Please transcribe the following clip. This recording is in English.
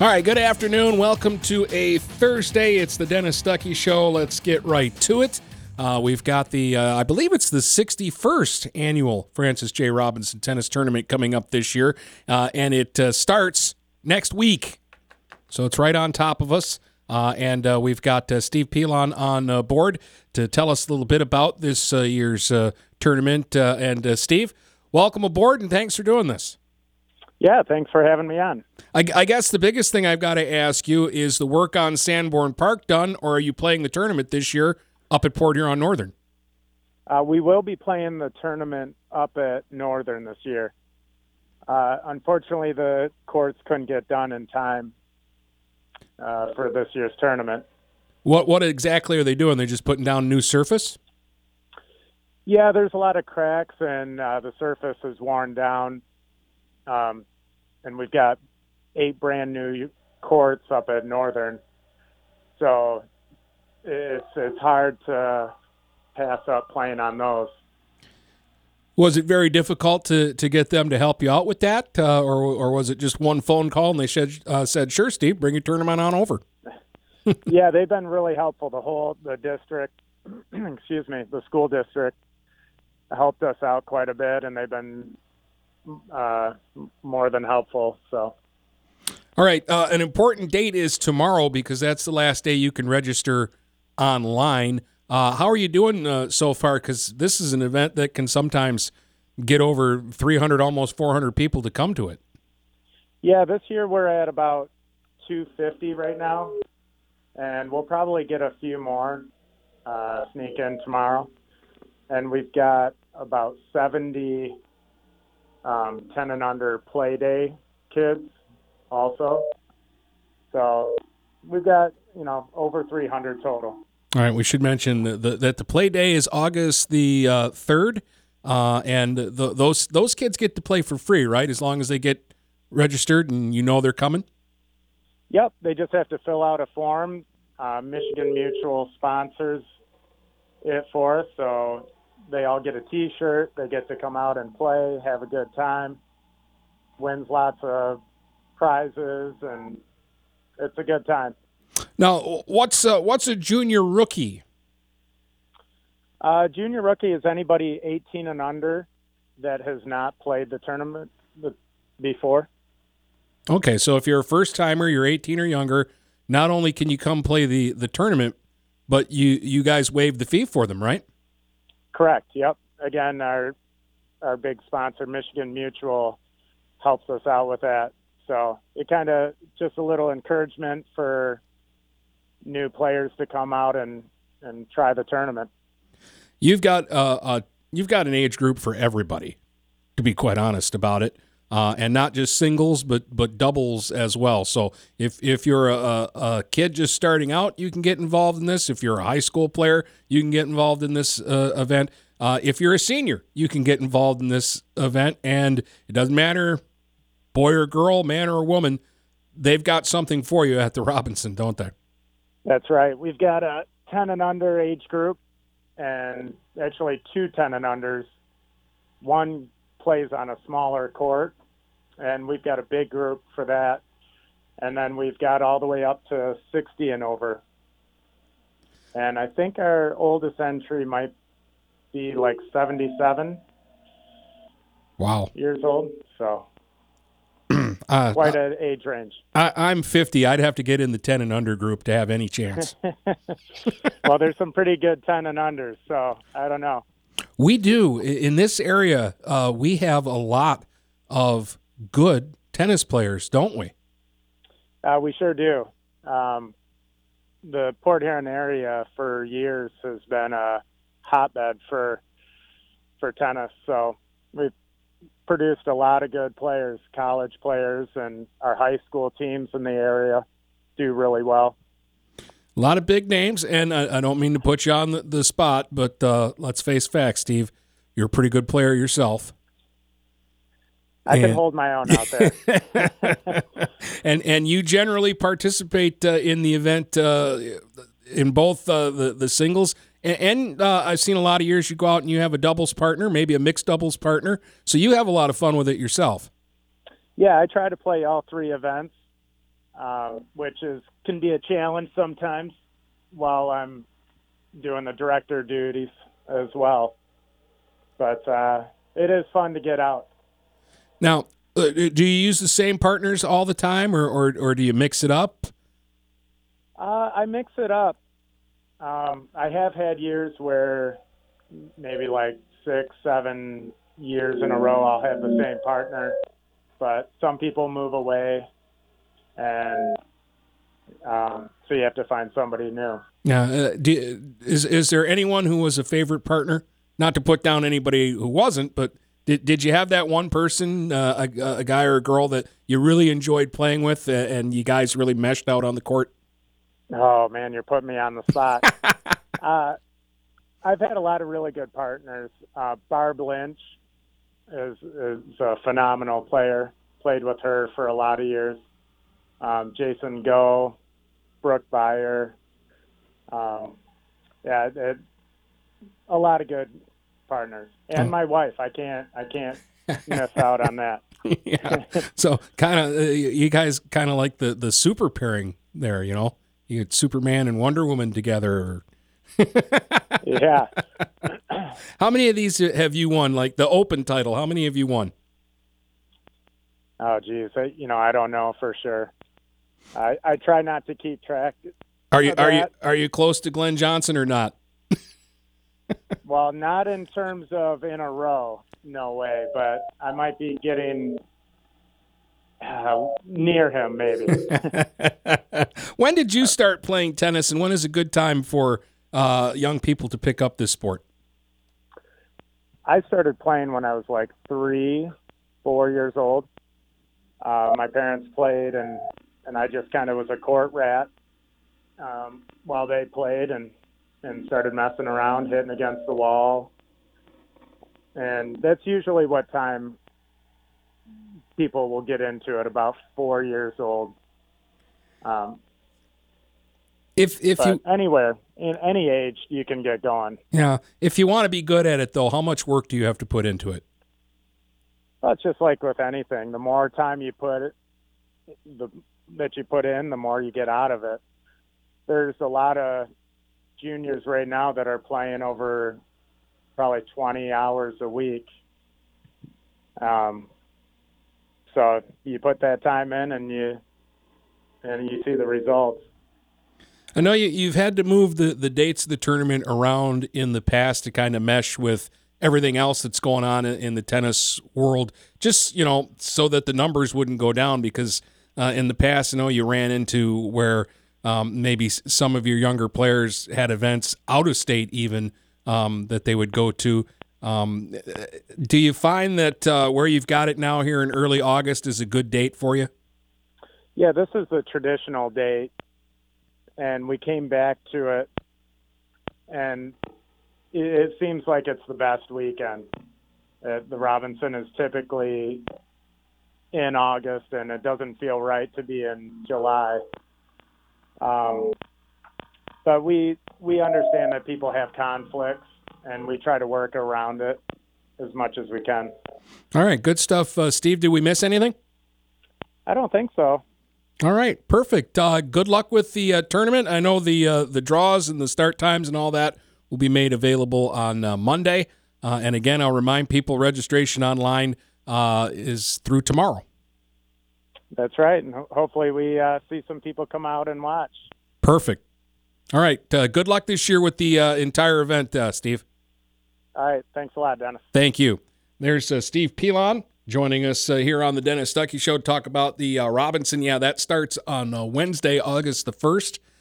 All right, good afternoon. Welcome to a Thursday. It's the Dennis Stuckey Show. Let's get right to it. We've got the, I believe it's the 61st annual Francis J. Robinson Tennis Tournament coming up this year, and it starts next week. So it's right on top of us, and we've got Steve Pilon on board to tell us a little bit about this year's tournament. And Steve, welcome aboard, and thanks for doing this. Yeah, thanks for having me on. I guess the biggest thing I've got to ask you is the work on Sanborn Park done, or are you playing the tournament this year up at Port Huron Northern? We will be playing the tournament up at Northern this year. Unfortunately, the courts couldn't get done in time for this year's tournament. What exactly are they doing? They're just putting down new surface? Yeah, there's a lot of cracks, and the surface is worn down. And we've got 8 brand new courts up at Northern, so it's hard to pass up playing on those. Was it very difficult to get them to help you out with that, or was it just one phone call and they said, "Sure, Steve, bring your tournament on over"? Yeah, they've been really helpful. The district, excuse me, the school district helped us out quite a bit, and they've been more than helpful. So, all right, an important date is tomorrow because that's the last day you can register online. How are you doing so far? Because this is an event that can sometimes get over 300, almost 400 people to come to it. Yeah, this year we're at about 250 right now, and we'll probably get a few more sneak in tomorrow. And we've got about 70 10 and under play day kids also. So we've got, over 300 total. All right, we should mention that the play day is August the 3rd, and those kids get to play for free, right, as long as they get registered and they're coming? Yep, they just have to fill out a form. Michigan Mutual sponsors it for us, so they all get a T-shirt. They get to come out and play, have a good time, wins lots of prizes, and it's a good time. Now, what's a junior rookie? Junior rookie is anybody 18 and under that has not played the tournament before. Okay, so if you're a first-timer, you're 18 or younger, not only can you come play the tournament, but you guys waive the fee for them, right? Correct. Yep. Again, our big sponsor, Michigan Mutual, helps us out with that. So it kind of just a little encouragement for new players to come out and try the tournament. You've got an age group for everybody, to be quite honest about it, and not just singles but doubles as well. So if you're a kid just starting out, you can get involved in this. If you're a high school player, you can get involved in this event. If you're a senior, you can get involved in this event, and it doesn't matter, boy or girl, man or woman, they've got something for you at the Robinson, don't they? That's right. We've got a 10 and under age group, and actually 2 10 and unders. One plays on a smaller court, and we've got a big group for that. And then we've got all the way up to 60 and over. And I think our oldest entry might be like 77 years old. So quite an age range. I'm 50. I'd have to get in the 10 and under group to have any chance. Well, there's some pretty good 10 and unders, so I don't know. We do. In this area, we have a lot of good tennis players, don't we? We sure do. The Port Huron area for years has been a hotbed for tennis, so we've produced a lot of good players, college players, and our high school teams in the area do really well. A lot of big names, and I don't mean to put you on the spot, but let's face facts, Steve. You're a pretty good player yourself. I can hold my own out there. and you generally participate in the event in both the singles and I've seen a lot of years you go out and you have a doubles partner, maybe a mixed doubles partner, so you have a lot of fun with it yourself. Yeah, I try to play all 3 events. which can be a challenge sometimes while I'm doing the director duties as well. But it is fun to get out. Now, do you use the same partners all the time, or do you mix it up? I mix it up. I have had years where maybe like 6, 7 years in a row I'll have the same partner, but some people move away, and so you have to find somebody new. Yeah. Is there anyone who was a favorite partner? Not to put down anybody who wasn't, but did you have that one person, a guy or a girl that you really enjoyed playing with, and you guys really meshed out on the court? Oh man, you're putting me on the spot. I've had a lot of really good partners. Barb Lynch is a phenomenal player. Played with her for a lot of years. Jason Go, Brooke Byer. A lot of good partners. And my wife, I can't miss out on that. Yeah. So kind of, you guys kind of like the super pairing there, you know? You get Superman and Wonder Woman together. Yeah. How many of these have you won? Like the Open title, how many have you won? Oh, geez. I don't know for sure. I try not to keep track. Are you close to Glenn Johnson or not? Well, not in terms of in a row, no way. But I might be getting near him, maybe. When did you start playing tennis, and when is a good time for young people to pick up this sport? I started playing when I was like 3, 4 years old. My parents played, and I just kind of was a court rat while they played, and started messing around, hitting against the wall. And that's usually what time people will get into it, about 4 years old. Anywhere, in any age, you can get going. Yeah. If you want to be good at it, though, how much work do you have to put into it? Well, it's just like with anything. The more time you put that you put in, the more you get out of it. There's a lot of juniors right now that are playing over probably 20 hours a week. So you put that time in, and you see the results. I know you've had to move the dates of the tournament around in the past to kind of mesh with everything else that's going on in the tennis world, just, so that the numbers wouldn't go down, because in the past, you ran into where maybe some of your younger players had events out of state even that they would go to. Do you find that where you've got it now here in early August is a good date for you? Yeah, this is the traditional date, and we came back to it, and it seems like it's the best weekend. The Robinson is typically in August, and it doesn't feel right to be in July. But we understand that people have conflicts, and we try to work around it as much as we can. All right, good stuff. Steve, did we miss anything? I don't think so. All right, perfect. Good luck with the tournament. I know the draws and the start times and all that will be made available on Monday. And again, I'll remind people registration online is through tomorrow. That's right, and hopefully we see some people come out and watch. Perfect. All right, good luck this year with the entire event, Steve. All right, thanks a lot, Dennis. Thank you. There's Steve Pilon joining us here on the Dennis Stuckey Show to talk about the Robinson. Yeah, that starts on Wednesday, August the 1st.